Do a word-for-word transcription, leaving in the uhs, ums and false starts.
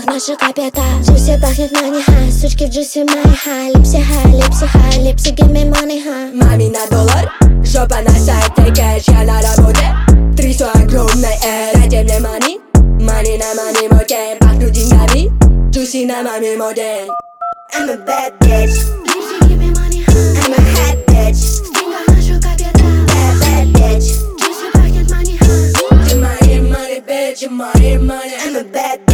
наша капитал. Джуси пахнет money, ха. Сучки в джуси мои, ха. Липси, ха, липси, ха. Липси, give me money, ха. Мами на доллар, жопа на сайте кэш. Я на работе, трясу огромной эр. Дайте мне money, money на money мой game. Пахну деньгами, джуси на маме мой день. I'm a bad bitch. Lipsi, give me money, ха. I'm a hot bitch. Стинга наша капитал. Bad, bad bitch. Джуси пахнет money, ха. Your money, money, bitch. Your money, money. I'm a bad bitch.